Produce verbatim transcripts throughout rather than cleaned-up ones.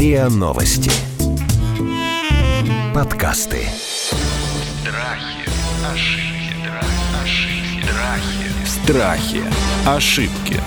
РИА Новости. Подкасты. Страхи, ошибки, ошибки, страхи. Страхи. Ошибки.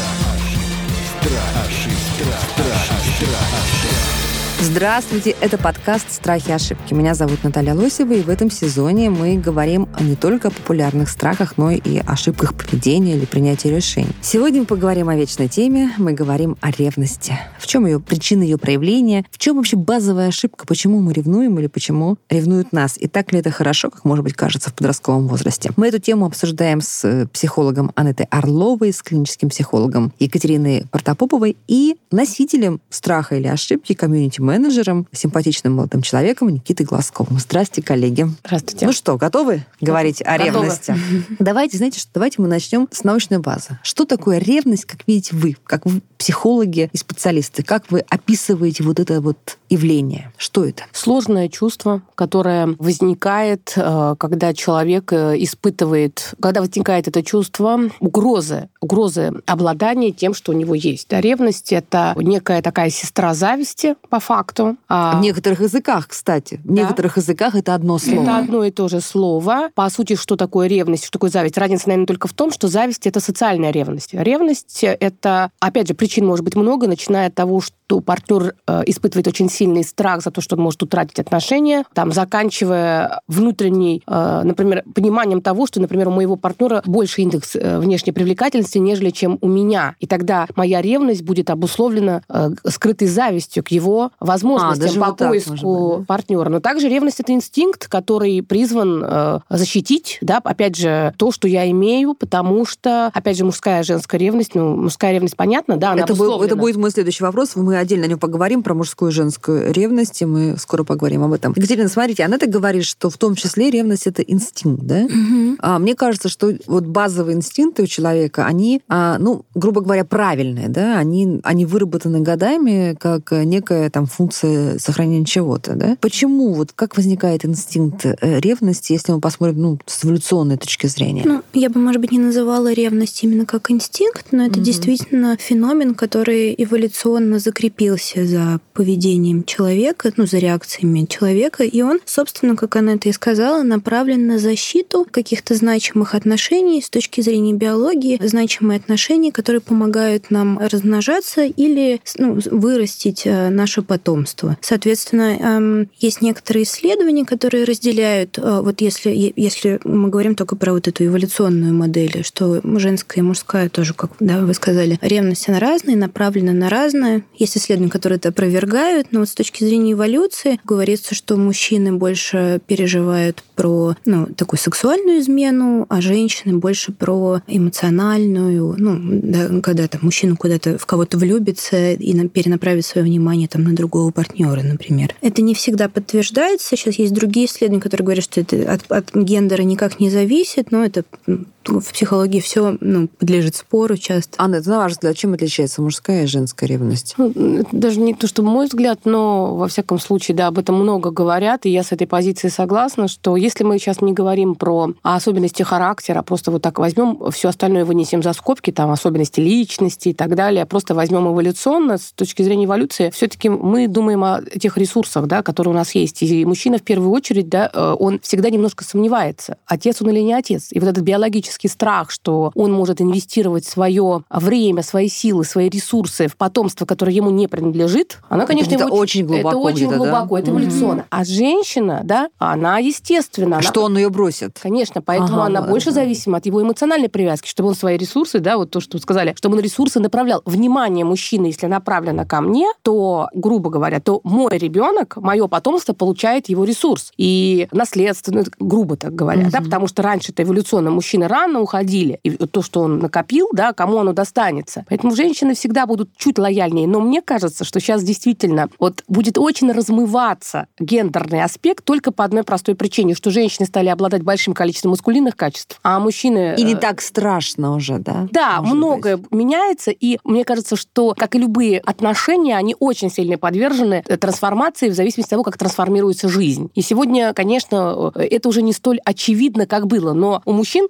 Здравствуйте, это подкаст «Страхи и ошибки». Меня зовут Наталья Лосева, и в этом сезоне мы говорим не только о популярных страхах, но и ошибках поведения или принятия решений. Сегодня мы поговорим о вечной теме, мы говорим о ревности. В чем ее причина, ее проявления, в чем вообще базовая ошибка, почему мы ревнуем или почему ревнуют нас, и так ли это хорошо, как, может быть, кажется в подростковом возрасте. Мы эту тему обсуждаем с психологом Анетой Орловой, с клиническим психологом Екатериной Протопоповой и носителем страха или ошибки, комьюнити-менеджером, симпатичным молодым человеком Никитой Глазковым. Здрасте, коллеги. Здравствуйте. Ну что, готовы говорить о Готовы. ревности? Давайте, знаете, что давайте мы начнем с научной базы. Что такое ревность, как видите вы, как вы психологи и специалисты, как вы описываете вот это вот явление? Что это? Сложное чувство, которое возникает, когда человек испытывает, когда возникает это чувство угрозы, угрозы обладания тем, что у него есть. Да, ревность — это некая такая сестра зависти, по факту. В некоторых языках, кстати. В Да. некоторых языках это одно слово. Это одно и то же слово. По сути, что такое ревность, что такое зависть? Разница, наверное, только в том, что зависть — это социальная ревность. Ревность — это, опять же, причин может быть много, начиная от того, что партнер э, испытывает очень сильный страх за то, что он может утратить отношения, там, заканчивая внутренней, э, например, пониманием того, что, например, у моего партнера больше индекс э, внешней привлекательности, нежели чем у меня. И тогда моя ревность будет обусловлена э, скрытой завистью к его возможностям а, по вот поиску быть, да? партнера. Но также ревность — это инстинкт, который призван э, защитить, да, опять же, то, что я имею, потому что, опять же, мужская и женская ревность, ну, мужская ревность, понятно, да, она это, обусловлена. был, это будет мой следующий вопрос. Мы отдельно о нем поговорим, про мужскую и женскую ревность, и мы скоро поговорим об этом. Екатерина, смотрите, она так говорит, что в том числе ревность — это инстинкт, да? Угу. А, мне кажется, что вот базовые инстинкты у человека, они, а, ну, грубо говоря, правильные, да? Они, они выработаны годами как некая там функция сохранения чего-то, да? Почему, вот как возникает инстинкт ревности, если мы посмотрим, ну, с эволюционной точки зрения? Ну, я бы, может быть, не называла ревность именно как инстинкт, но это угу. действительно феномен, который эволюционно закрепился за поведением человека, ну, за реакциями человека, и он, собственно, как она это и сказала, направлен на защиту каких-то значимых отношений с точки зрения биологии, значимые отношения, которые помогают нам размножаться или, ну, вырастить наше потомство. Соответственно, есть некоторые исследования, которые разделяют, вот если, если мы говорим только про вот эту эволюционную модель, что женская и мужская тоже, как, да, вы сказали, ревность, она разная, направлена на разное. Есть исследования, которые это опровергают, но вот с точки зрения эволюции говорится, что мужчины больше переживают про, ну, такую сексуальную измену, а женщины больше про эмоциональную, ну, да, когда там мужчина куда-то в кого-то влюбится и перенаправит свое внимание там на другого партнера, например. Это не всегда подтверждается. Сейчас есть другие исследования, которые говорят, что это от, от гендера никак не зависит, но это в психологии все, ну, подлежит спору часто. Анна, на ваш взгляд, чем отличается мужская и женская ревность? Ну, даже не то, что мой взгляд, но, во всяком случае, да, об этом много говорят, и я с этой позицией согласна, что если мы сейчас не говорим про особенности характера, просто вот так возьмем, все остальное вынесем за скобки, там, особенности личности и так далее, просто возьмем эволюционно, с точки зрения эволюции, все-таки мы думаем о тех ресурсах, да, которые у нас есть. И мужчина, в первую очередь, да, он всегда немножко сомневается, отец он или не отец. И вот этот биологический страх, что он может инвестировать свое время, свои силы, свои ресурсы в потомство, которое ему не принадлежит, она, конечно, это его очень глубоко. Это очень глубоко, да? Это эволюционно. Mm-hmm. А женщина, да, она, естественно... Что она... он ее бросит? Конечно, поэтому ага, она ладно. больше зависима от его эмоциональной привязки, чтобы он свои ресурсы, да, вот то, что вы сказали, чтобы он ресурсы направлял. Внимание мужчины, если направлено ко мне, то, грубо говоря, то мой ребенок, мое потомство получает его ресурс. И наследство, ну, грубо так говоря, mm-hmm. да, потому что раньше-то эволюционно мужчины рано уходили, и то, что он накопил, да, кому оно достанется. Поэтому женщины всегда будут чуть лояльнее. Но мне кажется, что сейчас действительно вот будет очень размываться гендерный аспект только по одной простой причине, что женщины стали обладать большим количеством маскулинных качеств, а мужчины... И не так страшно уже, да? Да, Может многое быть. меняется, и мне кажется, что, как и любые отношения, они очень сильно подвержены трансформации в зависимости от того, как трансформируется жизнь. И сегодня, конечно, это уже не столь очевидно, как было, но у мужчин все-таки это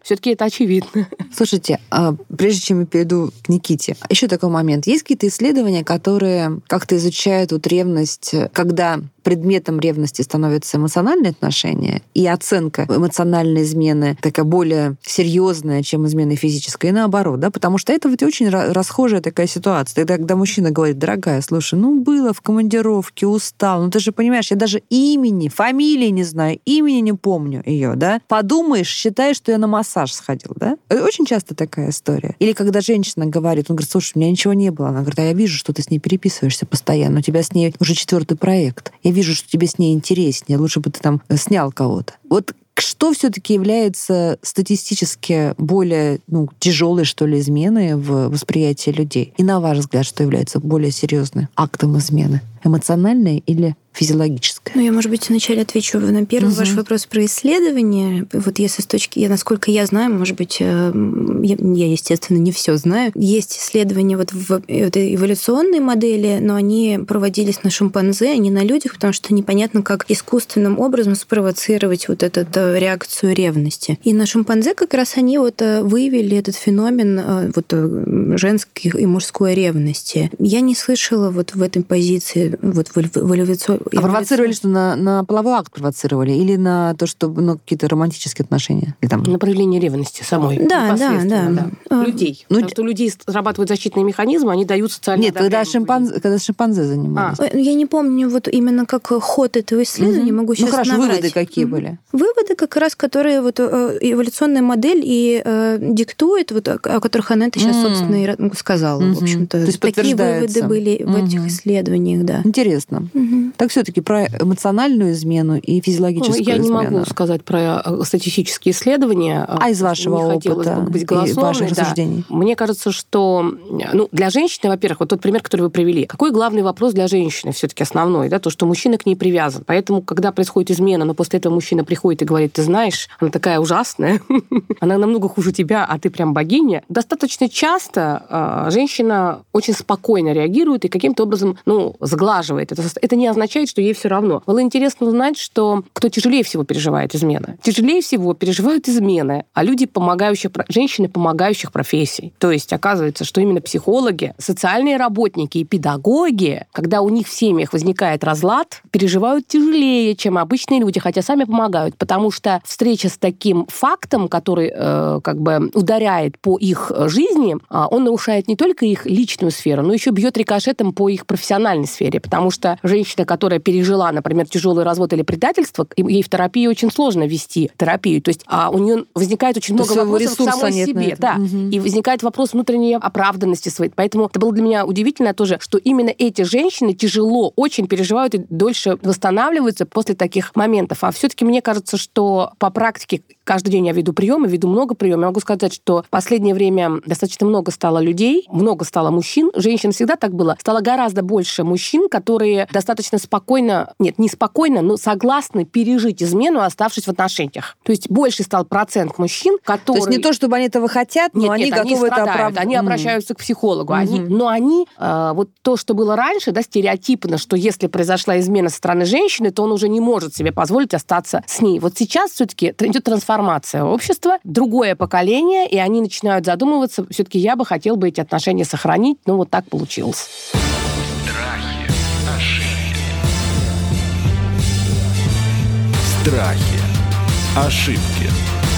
очевидно. Слушайте, прежде чем я перейду к Никите, еще такой момент. Есть какие-то исследования, которые как-то изучают вот ревность, когда предметом ревности становятся эмоциональные отношения, и оценка эмоциональной измены такая более серьезная, чем измена физическая, и наоборот, да, потому что это вот очень расхожая такая ситуация. Тогда, когда мужчина говорит: дорогая, слушай, ну было в командировке, устал, ну ты же понимаешь, я даже имени, фамилии не знаю, имени не помню ее, да, подумаешь, считаешь, что я на массаж сходил, да. Это очень часто такая история. Или когда женщина говорит, он говорит: слушай, у меня ничего не было, она говорит: а я вижу, что ты с ней переписываешься постоянно, у тебя с ней уже четвертый проект, я вижу, что тебе с ней интереснее, лучше бы ты там снял кого-то. Вот что все-таки является статистически более ну, тяжелой, что ли, изменой в восприятии людей? И на ваш взгляд, что является более серьезным актом измены? Эмоциональное или физиологическое? Ну, я, может быть, вначале отвечу на первый угу. ваш вопрос про исследование. Вот если с точки... Я, насколько я знаю, может быть, я, я естественно, не все знаю. Есть исследования вот в этой эволюционной модели, но они проводились на шимпанзе, а не на людях, потому что непонятно, как искусственным образом спровоцировать вот эту реакцию ревности. И на шимпанзе как раз они вот выявили этот феномен вот женской и мужской ревности. Я не слышала вот в этой позиции вот в эволюционной... А провоцировали, что на, на половой акт провоцировали? Или на то, что ну, какие-то романтические отношения? Или там... На проявление ревности самой. Да, да, да. да. Людей. Ну, потому что у людей срабатывают защитные механизмы, они дают социальное Нет, когда шимпанзе, когда шимпанзе занимались. А. Я не помню вот именно как ход этого исследования, угу. могу сейчас Ну хорошо, наврать. Выводы какие угу. были? Выводы как раз, которые вот эволюционная модель и э, диктует, вот, о которых Анетта сейчас, угу. собственно, и сказала. Угу. В общем-то, то есть такие выводы были угу. в этих исследованиях, да. Интересно. Угу. Так все-таки про эмоциональную измену и физиологическую измену. Я измену. не могу сказать про статистические исследования. А из вашего не опыта бы быть и ваших да. рассуждений? Мне кажется, что ну, для женщины, во-первых, вот тот пример, который вы привели, какой главный вопрос для женщины все-таки основной, да, то, что мужчина к ней привязан. Поэтому, когда происходит измена, но после этого мужчина приходит и говорит: ты знаешь, она такая ужасная, она намного хуже тебя, а ты прям богиня. Достаточно часто женщина очень спокойно реагирует и каким-то образом ну, сглаживает. Это, это не означает, что ей все равно. Было интересно узнать, что кто тяжелее всего переживает измены. Тяжелее всего переживают измены, а люди, помогающих, женщины помогающих профессий. То есть оказывается, что именно психологи, социальные работники и педагоги, когда у них в семьях возникает разлад, переживают тяжелее, чем обычные люди, хотя сами помогают, потому что встреча с таким фактом, который э, как бы ударяет по их жизни, он нарушает не только их личную сферу, но еще бьет рикошетом по их профессиональной сфере, потому что женщина, которая пережила, например, тяжелый развод или предательство, ей в терапии очень сложно вести терапию, то есть а у нее возникает очень много вопросов к самой себе, да, угу. и возникает вопрос внутренней оправданности своей, поэтому это было для меня удивительно тоже, что именно эти женщины тяжело очень переживают и дольше восстанавливаются после таких моментов, а все-таки мне кажется, что по практике каждый день я веду приемы, веду много приемов. Я могу сказать, что в последнее время достаточно много стало людей, много стало мужчин. Женщин всегда так было. Стало гораздо больше мужчин, которые достаточно спокойно, нет, не спокойно, но согласны пережить измену, оставшись в отношениях. То есть больше стал процент мужчин, которые... То есть не то, чтобы они этого хотят, но нет, они нет, готовы они это оправдать. Они mm. обращаются к психологу. Mm-hmm. Они, но они... Э, вот то, что было раньше, да, стереотипно, что если произошла измена со стороны женщины, то он уже не может себе позволить остаться с ней. Вот сейчас все-таки идет трансформация общества, другое поколение, и они начинают задумываться, все-таки я бы хотел бы эти отношения сохранить, но вот так получилось. Страхи, ошибки. Страхи, ошибки.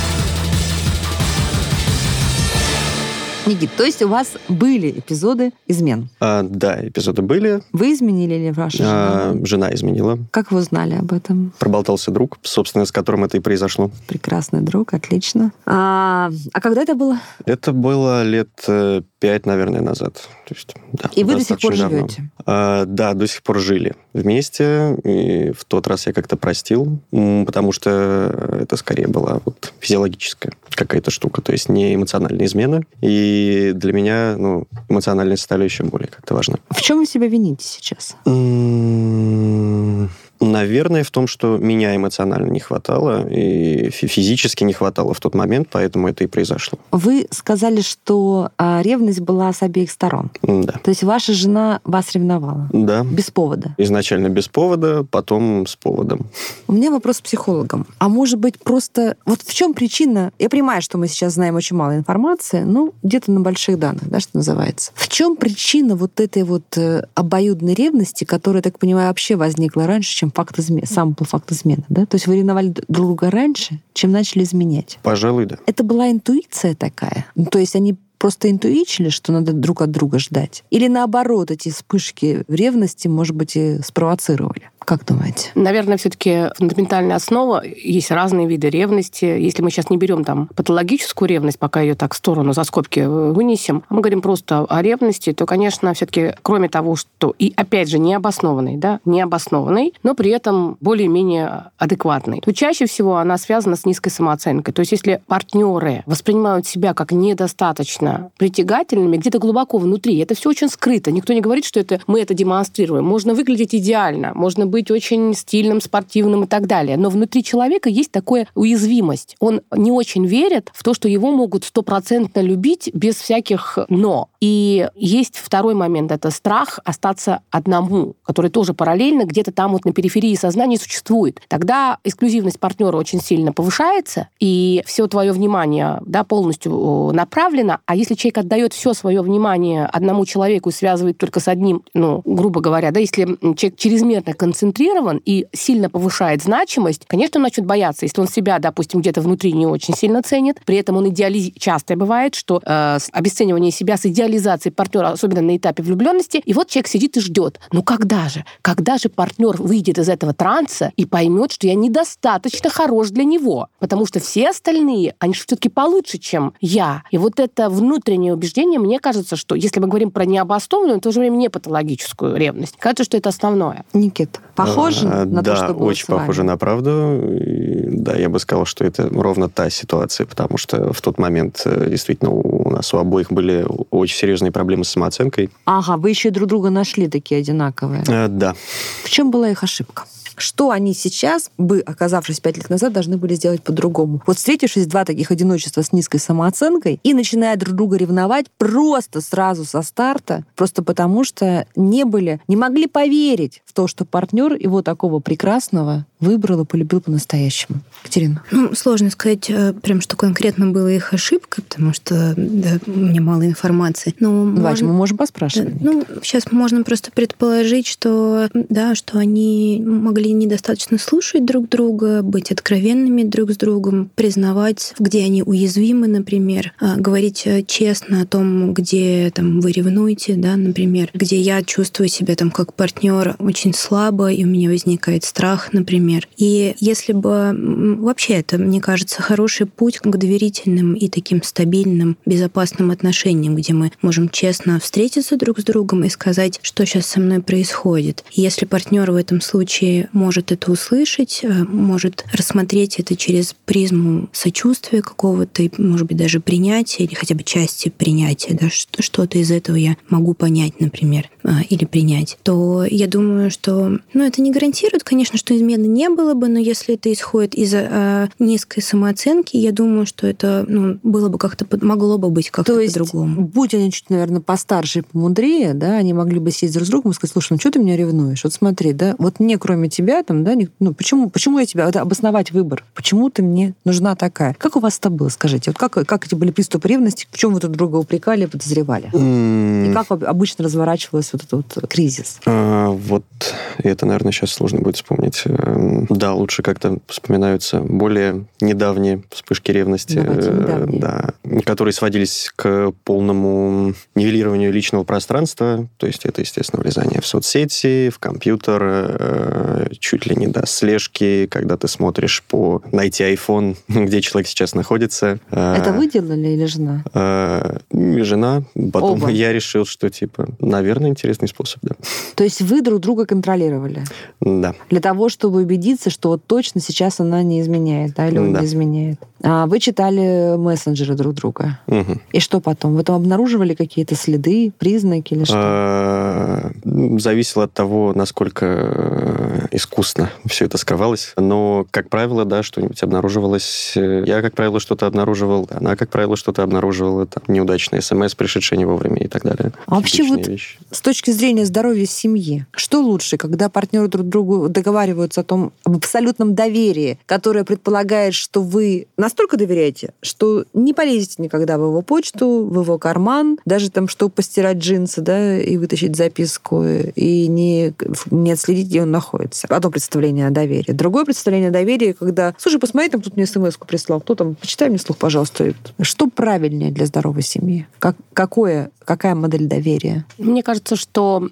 Никит, то есть у вас были эпизоды измен? А, да, эпизоды были. Вы изменили или ваша жена? А, жена изменила. Как вы узнали об этом? Проболтался друг, собственно, с которым это и произошло. Прекрасный друг, отлично. А, а когда это было? Это было лет пять, наверное, назад. То есть, да, и вы до сих пор давно. живете? А, да, до сих пор жили вместе. И в тот раз я как-то простил, потому что это скорее была вот физиологическая какая-то штука, то есть не эмоциональная измена. И для меня ну, эмоциональная составляющая более как-то важна. В чем вы себя вините сейчас? Наверное, в том, что меня эмоционально не хватало, и физически не хватало в тот момент, поэтому это и произошло. Вы сказали, что а, ревность была с обеих сторон. Да. То есть ваша жена вас ревновала? Да. Без повода? Изначально без повода, потом с поводом. У меня вопрос к психологам. А может быть, просто... Вот в чем причина? Я понимаю, что мы сейчас знаем очень мало информации, ну, где-то на больших данных, да, что называется. В чем причина вот этой вот э, обоюдной ревности, которая, так понимаю, вообще возникла раньше, чем факт измены, сам был факт измены, да? То есть вы ревновали друг друга раньше, чем начали изменять? Пожалуй, да. Это была интуиция такая? Ну, то есть они просто интуичили, что надо друг от друга ждать? Или наоборот, эти вспышки ревности, может быть, и спровоцировали? Как думаете? Наверное, все-таки фундаментальная основа. Есть разные виды ревности. Если мы сейчас не берем там патологическую ревность, пока ее так в сторону за скобки вынесем, а мы говорим просто о ревности, то, конечно, все-таки, кроме того, что и опять же необоснованный, да, необоснованный, но при этом более-менее адекватный, то чаще всего она связана с низкой самооценкой. То есть если партнеры воспринимают себя как недостаточно притягательными, где-то глубоко внутри, это все очень скрыто. Никто не говорит, что это мы это демонстрируем. Можно выглядеть идеально, можно быть быть очень стильным, спортивным и так далее. Но внутри человека есть такая уязвимость. Он не очень верит в то, что его могут стопроцентно любить без всяких «но». И есть второй момент. Это страх остаться одному, который тоже параллельно где-то там вот на периферии сознания существует. Тогда эксклюзивность партнера очень сильно повышается, и все твое внимание, да, полностью направлено. А если человек отдает все свое внимание одному человеку и связывает только с одним, ну, грубо говоря, да, если человек чрезмерно концентрирован и сильно повышает значимость, конечно, он начнет бояться. Если он себя, допустим, где-то внутри не очень сильно ценит, при этом он идеализирует. Часто бывает, что э, обесценивание себя с идеализацией партнера, особенно на этапе влюбленности, и вот человек сидит и ждет. Ну когда же? Когда же партнер выйдет из этого транса и поймет, что я недостаточно хорош для него? Потому что все остальные, они же все-таки получше, чем я. И вот это внутреннее убеждение, мне кажется, что если мы говорим про необоснованную, в то же время не патологическую ревность, кажется, что это основное. Никит, похоже а, на да, то, что было очень с вами? похоже на правду. И, да, я бы сказал, что это ровно та ситуация, потому что в тот момент действительно у нас у обоих были очень серьезные проблемы с самооценкой. Ага, вы еще друг друга нашли такие одинаковые. А, да. В чем была их ошибка? Что они сейчас, бы, оказавшись пять лет назад, должны были сделать по-другому? Вот встретившись два таких одиночества с низкой самооценкой и начиная друг друга ревновать просто сразу со старта, просто потому что не были, не могли поверить в то, что партнер его такого прекрасного выбрал и полюбил по-настоящему. Катерина? Ну, сложно сказать прям, что конкретно была их ошибка, потому что да, у меня мало информации. Но Вась, можно... мы можем поспрашивать. Ну, сейчас можно просто предположить, что да, что они могли недостаточно слушать друг друга, быть откровенными друг с другом, признавать, где они уязвимы, например, говорить честно о том, где там вы ревнуете, да, например, где я чувствую себя там как партнер очень слабо, и у меня возникает страх, например. И если бы вообще это, мне кажется, хороший путь к доверительным и таким стабильным, безопасным отношениям, где мы можем честно встретиться друг с другом и сказать, что сейчас со мной происходит. И если партнер в этом случае может это услышать, может рассмотреть это через призму сочувствия какого-то, может быть, даже принятия или хотя бы части принятия, да, что-то из этого я могу понять, например, или принять, то я думаю, что, ну, это не гарантирует, конечно, что измены не было бы, но если это исходит из а, низкой самооценки, я думаю, что это, ну, было бы как-то, могло бы быть как-то То есть, по-другому. Будь они чуть, наверное, постарше и помудрее, да, они могли бы сесть друг с другом и сказать: слушай, ну что ты меня ревнуешь? Вот смотри, да, вот мне, кроме тебя, там, да, ну почему, почему я тебя, это обосновать выбор, почему ты мне нужна такая? Как у вас это было, скажите? Вот как, как эти были приступы ревности, в чем вы друг друга упрекали, подозревали? Mm. И как обычно разворачивался вот этот вот кризис? А, вот это, наверное, сейчас сложно будет вспомнить. Да, лучше как-то вспоминаются более недавние вспышки ревности, Давайте, недавние. Да, которые сводились к полному нивелированию личного пространства. То есть это, естественно, влезание в соцсети, в компьютер, чуть ли не до слежки, когда ты смотришь по найти айфон, где человек сейчас находится. Это вы делали или жена? Жена. Потом Оба. Я решил, что, типа, наверное, интересный способ, да. То есть вы друг друга контролировали? Да. Для того, чтобы убедиться, что вот точно сейчас она не изменяет, да, или он Да. не изменяет. А вы читали мессенджеры друг друга. Угу. И что потом? Вы там обнаруживали какие-то следы, признаки или что? Зависело от того, насколько искусно все это скрывалось. Но, как правило, да, что-нибудь обнаруживалось. Я, как правило, что-то обнаруживал. Она, как правило, что-то обнаруживала. Там, неудачные смс, пришедшие не вовремя и так далее. А вообще вот вещи. С точки зрения здоровья семьи, что лучше, когда партнеры друг другу договариваются о том, об абсолютном доверии, которое предполагает, что вы настолько доверяете, что не полезете никогда в его почту, в его карман, даже там, чтобы постирать джинсы, да, и вытащить записку, и не, не отследить, где он находится. Одно представление о доверии. Другое представление о доверии, когда, слушай, посмотри, там кто-то мне смс-ку прислал, кто там, почитай мне вслух, пожалуйста. Что правильнее для здоровой семьи? Как, какое, какая модель доверия? Мне кажется, что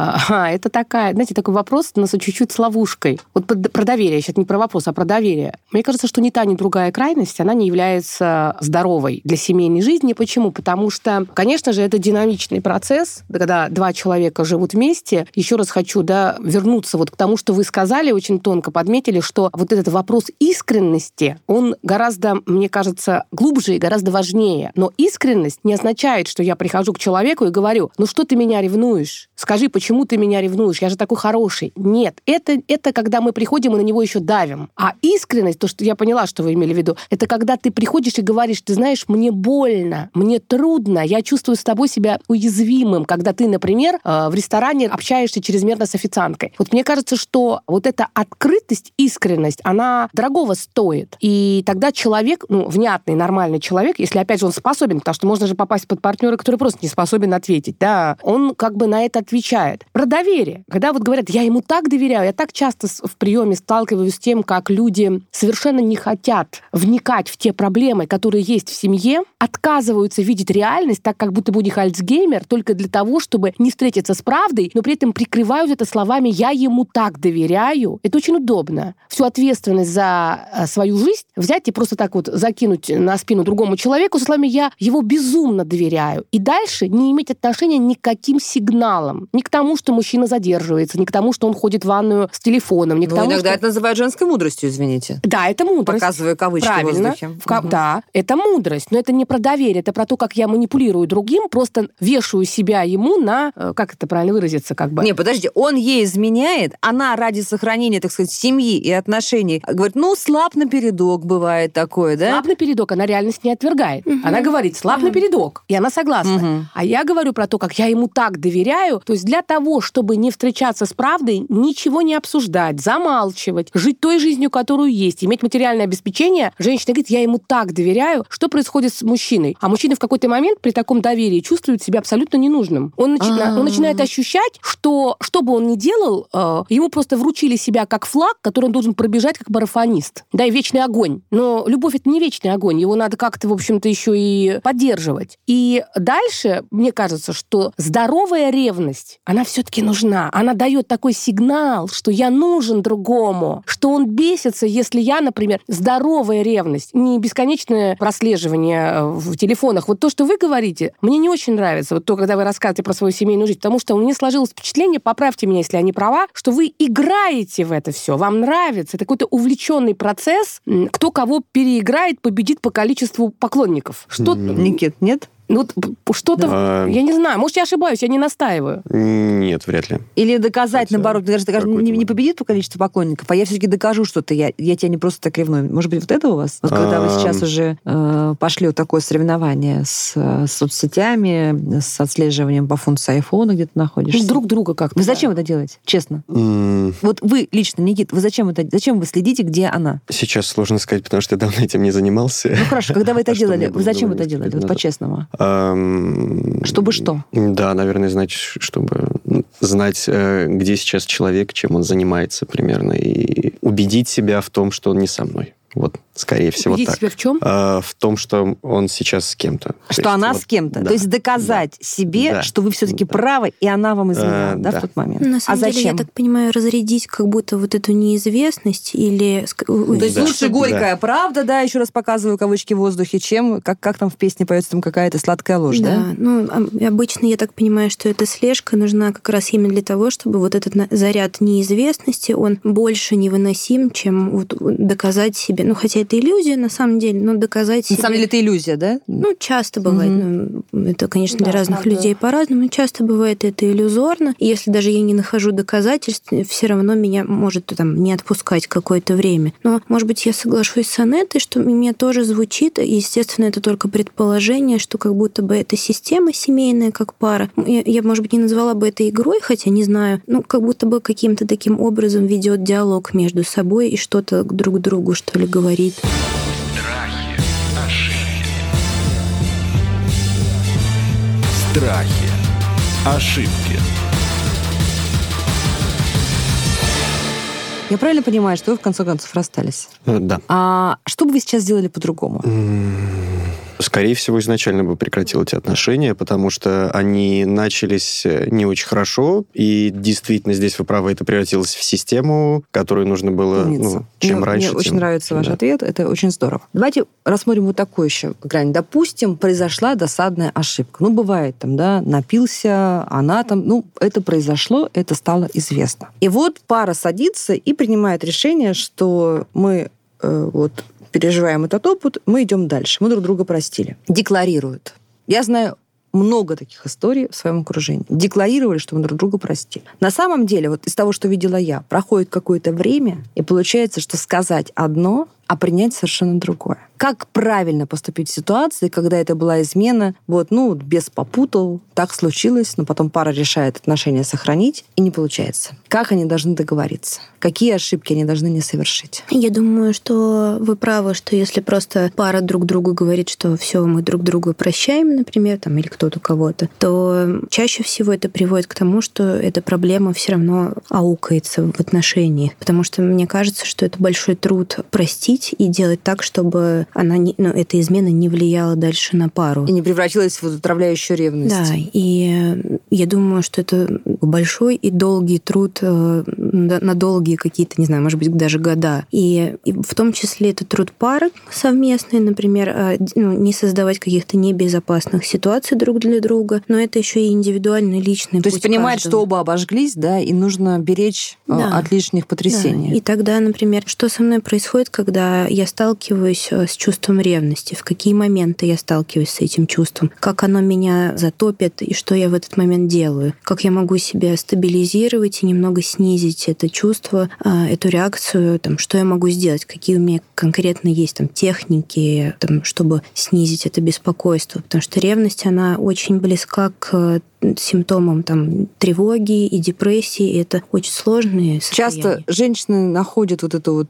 а, это такая, знаете, такой вопрос, но чуть-чуть с ловушкой. Вот про доверие, сейчас не про вопрос, а про доверие. Мне кажется, что ни та, ни другая крайность, она не является здоровой для семейной жизни. Почему? Потому что, конечно же, это динамичный процесс, когда два человека живут вместе. Еще раз хочу, да, вернуться вот к тому, что вы сказали, очень тонко подметили, что вот этот вопрос искренности, он гораздо, мне кажется, глубже и гораздо важнее. Но искренность не означает, что я прихожу к человеку и говорю, ну что ты меня ревнуешь? Скажи, почему ты меня ревнуешь? Я же такой хороший. Нет, это, это когда мы приходим и на него еще давим. А искренность, то, что я поняла, что вы имели в виду, это когда ты приходишь и говоришь, ты знаешь, мне больно, мне трудно, я чувствую с тобой себя уязвимым, когда ты, например, в ресторане общаешься чрезмерно с официанткой. Вот мне кажется, что вот эта открытость, искренность, она дорогого стоит. И тогда человек, ну, внятный, нормальный человек, если, опять же, он способен, потому что можно же попасть под партнера, который просто не способен ответить, да, он как бы на это отвечает. Про доверие. Когда вот говорят, я ему так доверяю, я так часто в приеме сталкиваюсь с тем, как люди совершенно не хотят вникать в те проблемы, которые есть в семье, отказываются видеть реальность так, как будто бы у них Альцгеймер, только для того, чтобы не встретиться с правдой, но при этом прикрывают это словами «я ему так доверяю». Это очень удобно. Всю ответственность за свою жизнь взять и просто так вот закинуть на спину другому человеку со словами «я его безумно доверяю». И дальше не иметь отношения ни к каким сигналам. Ни к тому, что мужчина задерживается, ни к тому, что он ходит в ванную с телефоном, ни к ну, тому, иногда что... это называют женской мудростью, извините. Да, это мудрость. Показываю кавычки Правильно. в воздухе. В ка... Угу. Да, это мудрость. Но это не про доверие, это про то, как я манипулирую другим, просто вешаю себя ему на... Как это правильно выразиться? Как бы? Не, подожди, он ей изменяет, она ради сохранения, так сказать, семьи и отношений говорит, ну, слаб напередок, бывает такое, да? Слаб напередок, она реальность не отвергает. Угу. Она говорит, слаб напередок, и она согласна. Угу. А я говорю про то, как я ему так доверяю, то есть для того, чтобы не встречаться с правдой, ничего не обсуждать, замалчивать, жить той жизнью, которую есть, иметь материальное обеспечение, женщина говорит, я ему так доверяю, что происходит с мужчиной? А мужчина в какой-то момент при таком доверии чувствует себя абсолютно ненужным. Он, начи... он начинает ощущать, что, что бы он ни делал, э, ему просто вручили себя как флаг, который он должен пробежать как марафонист. Да, и вечный огонь. Но любовь — это не вечный огонь, его надо как-то, в общем-то, еще и поддерживать. И дальше, мне кажется, что здоровая ревность, она все-таки нужна. Она дает такой сигнал, что я нужен другому, что он бесится, если я, например, здоровая ревность, не бесконечное прослеживание в телефонах. Вот то, что вы говорите, мне не очень нравится. Вот то, когда вы рассказываете про свою семейную жизнь, потому что у меня сложилось впечатление, поправьте меня, если я не права, что вы играете в это все, вам нравится. Это какой-то увлеченный процесс. Кто кого переиграет, победит по количеству поклонников. Что... Никит, нет? Ну, что-то, а... я не знаю, может, я ошибаюсь, я не настаиваю. Нет, вряд ли. Или доказать, Хотя... наоборот, даже не, не победит по количеству поклонников, а я все-таки докажу, что ты, я, я тебя не просто так ревную. Может быть, вот это у вас? Вот когда а... вы сейчас уже э, пошли вот такое соревнование с, с соцсетями, с отслеживанием по функции айфона, где ты находишься. Друг друга как-то. Вы зачем да. это делаете? Честно. Mm. Вот вы лично, Никит, вы зачем это, зачем вы следите, где она? Сейчас сложно сказать, потому что я давно этим не занимался. Ну хорошо, когда вы это делали, вы зачем это делали? Вот по-честному. Чтобы что? Да, наверное, знать, чтобы знать, где сейчас человек, чем он занимается примерно, и убедить себя в том, что он не со мной. Вот, скорее всего, убедить так. себя в чем? А, в том, что он сейчас с кем-то. Что есть, она вот, с кем-то. Да. То есть доказать да. себе, да. что вы все-таки да. правы, и она вам изменяла, а, да, да, в тот момент. На самом а деле, зачем? я так понимаю, разрядить как будто вот эту неизвестность или... То есть да. лучше горькая да. правда, да, еще раз показываю кавычки в воздухе, чем, как, как там в песне поется, там какая-то сладкая ложь, да? Да, ну, обычно я так понимаю, что эта слежка нужна как раз именно для того, чтобы вот этот заряд неизвестности, он больше невыносим, чем вот доказать себе, ну, хотя это иллюзия, на самом деле, но доказать себе... На самом деле это иллюзия, да? Ну, часто бывает. Mm-hmm. Ну, это, конечно, для да, разных правда. людей по-разному. Часто бывает это иллюзорно. И если даже я не нахожу доказательств, все равно меня может там не отпускать какое-то время. Но, может быть, я соглашусь с Анеттой, что мне тоже звучит, естественно, это только предположение, что как будто бы это система семейная, как пара. Я, я, может быть, не назвала бы это игрой, хотя не знаю. Ну, как будто бы каким-то таким образом ведет диалог между собой и что-то друг к другу, что ли, говорит. Страхи, ошибки. Страхи, ошибки. Я правильно понимаю, что вы в конце концов расстались? Да. А что бы вы сейчас сделали по-другому? Скорее всего, изначально бы прекратил эти отношения, потому что они начались не очень хорошо, и действительно, здесь вы правы, это превратилось в систему, которую нужно было, ну, чем мне, раньше. Мне очень тем... нравится ваш да. ответ, это очень здорово. Давайте рассмотрим вот такой еще грань. Допустим, произошла досадная ошибка. Ну, бывает там, да, напился, она там, ну, это произошло, это стало известно. И вот пара садится и принимает решение, что мы э, вот... переживаем этот опыт, мы идем дальше. Мы друг друга простили. Декларируют. Я знаю много таких историй в своем окружении. Декларировали, что мы друг друга простили. На самом деле, вот из того, что видела я, проходит какое-то время, и получается, что сказать одно, а принять совершенно другое. Как правильно поступить в ситуации, когда это была измена, вот, ну, бес попутал, так случилось, но потом пара решает отношения сохранить, и не получается. Как они должны договориться? Какие ошибки они должны не совершить? Я думаю, что вы правы, что если просто пара друг другу говорит, что все, мы друг друга прощаем, например, там, или кто-то кого-то, то чаще всего это приводит к тому, что эта проблема все равно аукается в отношениях. Потому что мне кажется, что это большой труд простить и делать так, чтобы она не, ну, эта измена не влияла дальше на пару. И не превратилась в отравляющую ревность. Да, и я думаю, что это большой и долгий труд на долгие какие-то, не знаю, может быть, даже года. И, и в том числе это труд пары совместный, например, ну, не создавать каких-то небезопасных ситуаций друг для друга, но это еще и индивидуальный, личный То путь есть понимать, каждого. что оба обожглись, да, и нужно беречь да. от лишних потрясений. Да. И тогда, например, что со мной происходит, когда я сталкиваюсь с чувством ревности, в какие моменты я сталкиваюсь с этим чувством, как оно меня затопит и что я в этот момент делаю, как я могу себя стабилизировать и немного снизить это чувство, эту реакцию, там, что я могу сделать, какие у меня конкретно есть там, техники, там, чтобы снизить это беспокойство, потому что ревность, она очень близка к симптомам там, тревоги и депрессии, и это очень сложные состояния. Часто женщины находят вот эту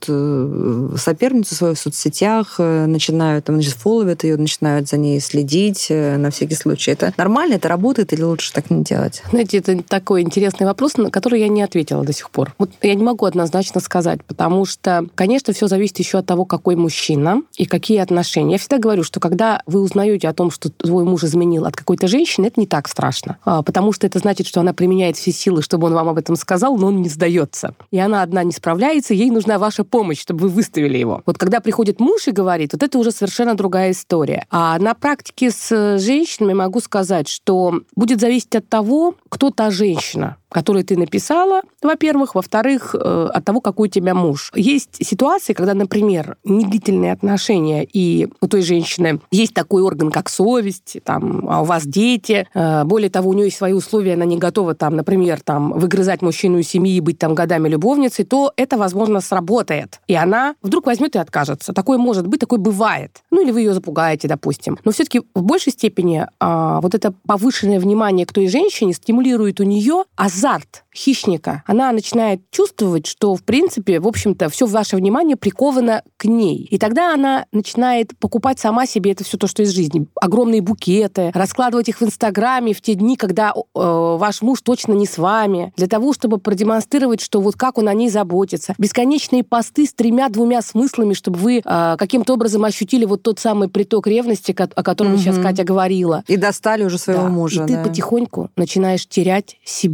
вот соперницу свою в соцсетях, начинают, там, значит, фолловят ее, начинают за ней следить на всякий случай. Это нормально, это работает или лучше так не делать? Знаете, это такой интересный вопрос, на который я не ответила до сих пор. Вот я не могу однозначно сказать, потому что, конечно, все зависит еще от того, какой мужчина и какие отношения. Я всегда говорю, что когда вы узнаете о том, что твой муж изменил от какой-то женщины, это не так страшно. Потому что это значит, что она применяет все силы, чтобы он вам об этом сказал, но он не сдается. И она одна не справляется, ей нужна ваша помощь, чтобы вы выставили его. Вот когда приходит муж и говорит, вот это уже совершенно другая история. А на практике с женщинами могу сказать, что будет зависеть от того, кто та женщина, которую ты написала, во-первых. Во-вторых, от того, какой у тебя муж. Есть ситуации, когда, например, недлительные отношения, и у той женщины есть такой орган, как совесть, там, а у вас дети. Более того, у нее есть свои условия, она не готова, там, например, там, выгрызать мужчину из семьи и быть там, годами любовницей, то это, возможно, сработает. И она вдруг возьмет и откажется. Такое может быть, такое бывает. Ну, или вы ее запугаете, допустим. Но все-таки в большей степени а, вот это повышенное внимание к той женщине стимулирует у нее азарт хищника. Она начинает чувствовать, что, в принципе, в общем-то, все ваше внимание приковано к ней. И тогда она начинает покупать сама себе это все то, что из жизни. Огромные букеты, раскладывать их в Инстаграме в те дни, когда э, ваш муж точно не с вами, для того, чтобы продемонстрировать, что вот как он о ней заботится. Бесконечные посты с тремя-двумя смыслами, чтобы вы э, каким-то образом ощутили вот тот самый приток ревности, о котором угу. сейчас Катя говорила. И достали уже своего да. мужа. И ты да. потихоньку начинаешь терять себя.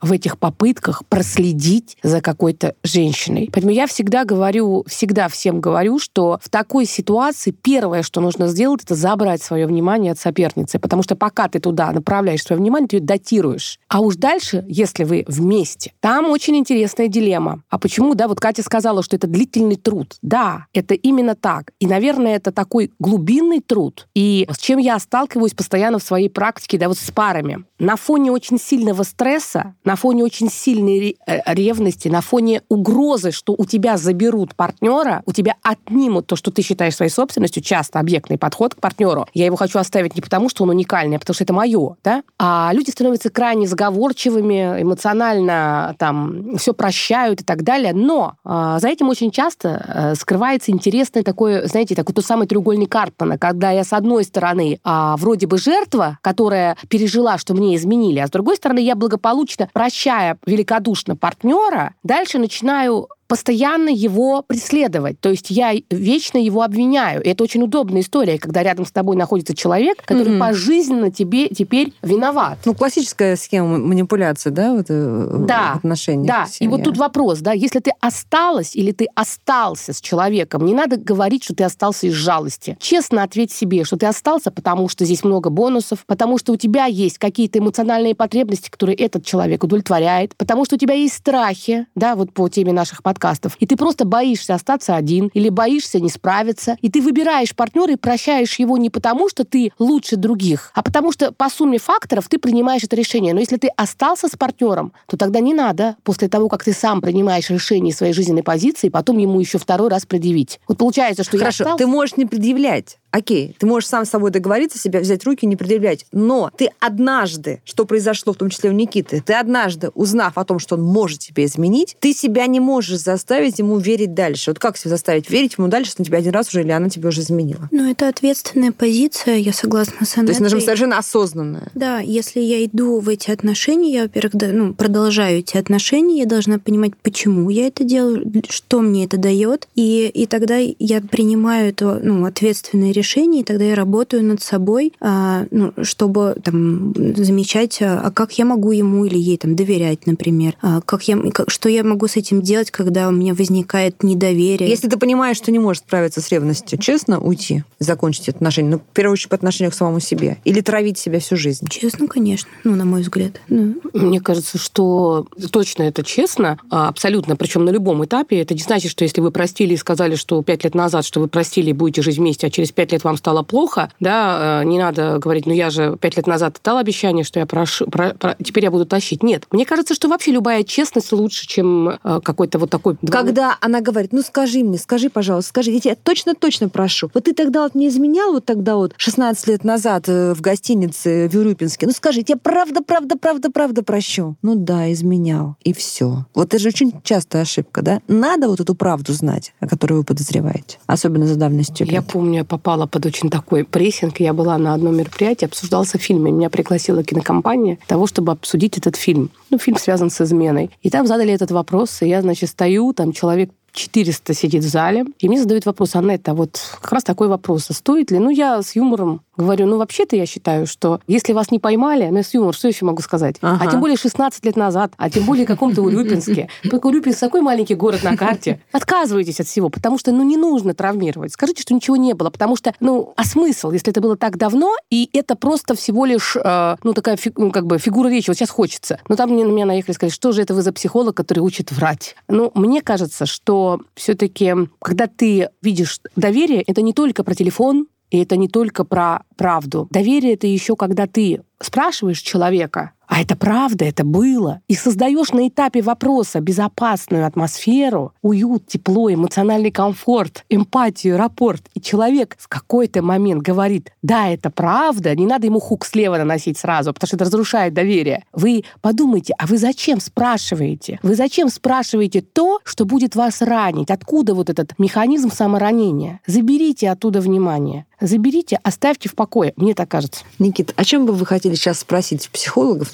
в этих попытках проследить за какой-то женщиной. Поэтому я всегда говорю, всегда всем говорю, что в такой ситуации первое, что нужно сделать, это забрать свое внимание от соперницы. Потому что пока ты туда направляешь свое внимание, ты ее датируешь. А уж дальше, если вы вместе, там очень интересная дилемма. А почему, да, вот Катя сказала, что это длительный труд. Да, это именно так. И, наверное, это такой глубинный труд. И с чем я сталкиваюсь постоянно в своей практике, да, вот с парами. На фоне очень сильного стресса, на фоне очень сильной ревности, на фоне угрозы, что у тебя заберут партнера, у тебя отнимут то, что ты считаешь своей собственностью, часто объектный подход к партнеру. Я его хочу оставить не потому, что он уникальный, а потому что это мое, да? А люди становятся крайне заговорчивыми, эмоционально там все прощают и так далее. Но э, за этим очень часто э, скрывается интересное такое, знаете, такой тот самый треугольник Карпмана, когда я, с одной стороны, э, вроде бы жертва, которая пережила, что мне изменили, а с другой стороны, я благополучно, прощая великодушно партнера, дальше начинаю постоянно его преследовать. То есть я вечно его обвиняю. И это очень удобная история, когда рядом с тобой находится человек, который mm-hmm. пожизненно тебе теперь виноват. Ну, классическая схема манипуляции, да, вот, да, в отношениях. Да, и вот тут вопрос, да, если ты осталась или ты остался с человеком, не надо говорить, что ты остался из жалости. Честно ответь себе, что ты остался, потому что здесь много бонусов, потому что у тебя есть какие-то эмоциональные потребности, которые этот человек удовлетворяет, потому что у тебя есть страхи, да, вот по теме наших подкастов, и ты просто боишься остаться один, или боишься не справиться, и ты выбираешь партнера и прощаешь его не потому, что ты лучше других, а потому что по сумме факторов ты принимаешь это решение. Но если ты остался с партнером, то тогда не надо после того, как ты сам принимаешь решение своей жизненной позиции, потом ему еще второй раз предъявить. Вот получается, что Хорошо, я остался... ты можешь не предъявлять. Окей, ты можешь сам с собой договориться, себя взять в руки и не предъявлять. Но ты однажды, что произошло, в том числе у Никиты, ты однажды, узнав о том, что он может тебя изменить, ты себя не можешь заставить ему верить дальше. Вот как себя заставить верить ему дальше, что он тебя один раз уже или она тебя уже изменила? Ну, это ответственная позиция, я согласна с Анетой. То есть, нужно совершенно осознанная. Да, если я иду в эти отношения, я, во-первых, да, ну, продолжаю эти отношения, я должна понимать, почему я это делаю, что мне это дает, и, и тогда я принимаю это, ну, ответственное решение, решений, и тогда я работаю над собой, а, ну, чтобы там, замечать, а как я могу ему или ей там, доверять, например, а как я, как, что я могу с этим делать, когда у меня возникает недоверие. Если ты понимаешь, что не можешь справиться с ревностью, честно уйти, закончить это отношение, ну, в первую очередь по отношению к самому себе, или травить себя всю жизнь? Честно, конечно, ну, на мой взгляд. Да. Мне кажется, что точно это честно, абсолютно, причем на любом этапе. Это не значит, что если вы простили и сказали, что пять лет назад, что вы простили и будете жить вместе, а через пять лет вам стало плохо, да, не надо говорить, ну я же пять лет назад дал обещание, что я прошу, про, про, теперь я буду тащить. Нет. Мне кажется, что вообще любая честность лучше, чем какой-то вот такой... Когда она говорит, ну скажи мне, скажи, пожалуйста, скажи, я тебя точно-точно прошу. Вот ты тогда вот мне изменял, вот тогда вот шестнадцать лет назад в гостинице в Урюпинске, ну скажи, я тебя правда, правда, правда, правда прощу. Ну да, изменял. И все. Вот это же очень частая ошибка, да? Надо вот эту правду знать, о которой вы подозреваете. Особенно за давностью лет. Я помню, я попала под очень такой прессинг. Я была на одном мероприятии, обсуждался фильм, и меня пригласила кинокомпания для того, чтобы обсудить этот фильм. Ну, фильм связан с изменой. И там задали этот вопрос, и я, значит, стою, там человек четыреста сидит в зале, и мне задают вопрос, Анетта, вот как раз такой вопрос, а стоит ли? Ну, я с юмором говорю, ну, вообще-то я считаю, что если вас не поймали, ну, с юмором, что еще могу сказать? Ага. А тем более шестнадцать лет назад, а тем более в каком-то Урюпинске. Урюпинск такой маленький город на карте. Отказывайтесь от всего, потому что, ну, не нужно травмировать. Скажите, что ничего не было, потому что, ну, а смысл, если это было так давно, и это просто всего лишь, э, ну, такая, фи, ну, как бы фигура речи, вот сейчас хочется. Но там мне, на меня наехали и сказали, что же это вы за психолог, который учит врать? Ну, мне кажется, что все-таки, когда ты видишь доверие, это не только про телефон, и это не только про правду. Доверие — это еще когда ты спрашиваешь человека, а это правда, это было, и создаешь на этапе вопроса безопасную атмосферу, уют, тепло, эмоциональный комфорт, эмпатию, рапорт. И человек в какой-то момент говорит, да, это правда, не надо ему хук слева наносить сразу, потому что это разрушает доверие. Вы подумайте, а вы зачем спрашиваете? Вы зачем спрашиваете то, что будет вас ранить? Откуда вот этот механизм саморанения? Заберите оттуда внимание. Заберите, оставьте в покое. Мне так кажется. Никита, о чем бы вы хотели сейчас спросить психологов? Ну,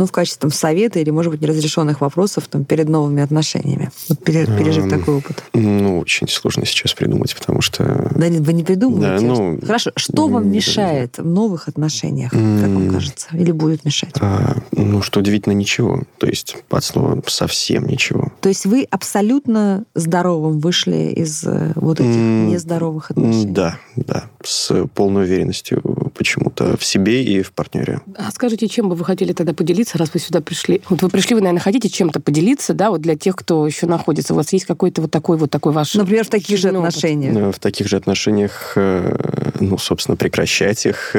в качестве там, совета или, может быть, неразрешенных вопросов там, перед новыми отношениями? Вот пережив um, такой опыт. Ну, очень сложно сейчас придумать, потому что... Да нет, вы не придумываете? Да, ну, Хорошо, что вам мешает да. в новых отношениях, mm, как вам кажется? Или будет мешать? А, ну, что удивительно, ничего. То есть, под словом, совсем ничего. То есть вы абсолютно здоровым вышли из вот этих mm, нездоровых отношений? Да, да. С полной уверенностью почему-то в себе и в партнере. А скажите, чем бы вы хотели тогда поделиться, раз вы сюда пришли? Вот вы пришли, вы, наверное, хотите чем-то поделиться, да, вот для тех, кто еще находится. У вас есть какой-то вот такой вот такой ваш... Например, в таких же отношениях. В таких же отношениях, ну, собственно, прекращать их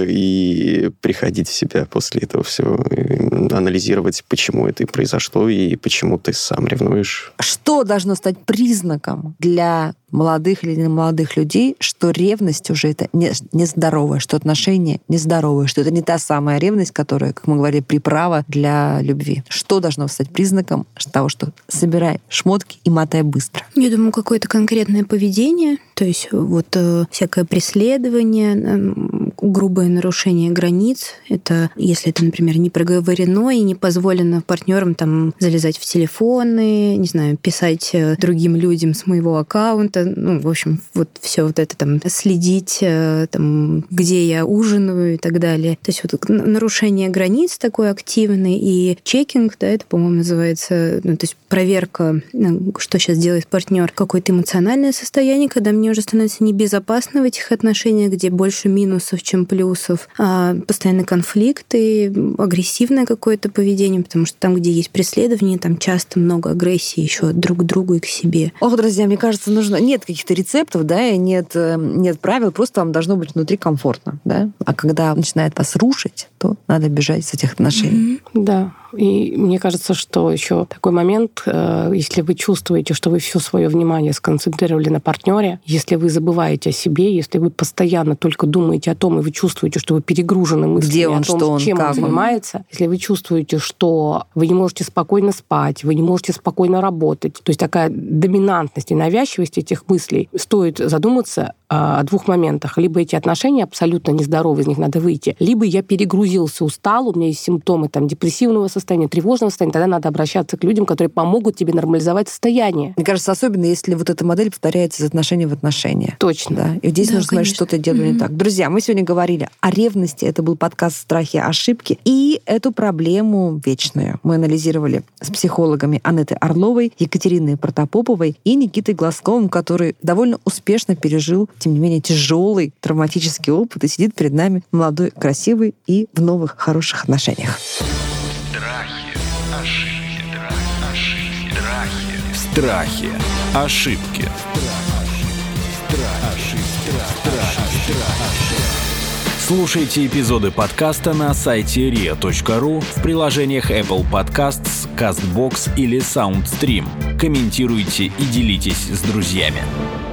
и приходить в себя после этого всего, анализировать, почему это и произошло, и почему ты сам ревнуешь. Что должно стать признаком для молодых или немолодых людей, что ревность уже это не, нездоровая, что отношения нездоровые, что это не та самая ревность, которая, как мы говорили, приправа для любви. Что должно стать признаком того, что собирай шмотки и мотай быстро? Я думаю, какое-то конкретное поведение, то есть вот э, всякое преследование, э, грубое нарушение границ. Это если это, например, не проговорено и не позволено партнерам там залезать в телефоны, не знаю, писать другим людям с моего аккаунта, ну, в общем, вот все вот это там следить, там, где я ужинаю и так далее. То есть вот нарушение границ такой активный и чекинг, да, это, по-моему, называется, ну, то есть проверка, что сейчас делает партнер, какое-то эмоциональное состояние, когда мне уже становится небезопасно в этих отношениях, где больше минусов, чем плюсов, а постоянно конфликты, агрессивное какое-то поведение, потому что там, где есть преследование, там часто много агрессии еще друг к другу и к себе. Ох, друзья, мне кажется, нужно... Нет каких-то рецептов, да, и нет, нет правил, просто вам должно быть внутри комфортно, да. А когда начинает вас рушить, то надо бежать с этих отношений. Mm-hmm. Да. И мне кажется, что еще такой момент, если вы чувствуете, что вы все свое внимание сконцентрировали на партнере, если вы забываете о себе, если вы постоянно только думаете о том, и вы чувствуете, что вы перегружены мыслями Где он, о том, что он, чем как он занимается, если вы чувствуете, что вы не можете спокойно спать, вы не можете спокойно работать, то есть такая доминантность и навязчивость этих мыслей, стоит задуматься о двух моментах. Либо эти отношения абсолютно нездоровы, из них надо выйти, либо я перегрузился, устал, у меня есть симптомы там, депрессивного состояния, тревожного состояния, тогда надо обращаться к людям, которые помогут тебе нормализовать состояние. Мне кажется, особенно если вот эта модель повторяется из отношения в отношения. Точно. Да. И здесь да, нужно смотреть, что ты делаешь mm-hmm. не так. Друзья, мы сегодня говорили о ревности. Это был подкаст «Страхи и ошибки». И эту проблему вечную мы анализировали с психологами Анетой Орловой, Екатериной Протопоповой и Никитой Глазковым, который довольно успешно пережил, тем не менее, тяжелый травматический опыт и сидит перед нами молодой, красивый и в новых хороших отношениях. Страхи, ошибки, ошибки, страхи. Страхи, ошибки. Слушайте эпизоды подкаста на сайте риа точка ру, в приложениях Apple Podcasts, CastBox или SoundStream. Комментируйте и делитесь с друзьями.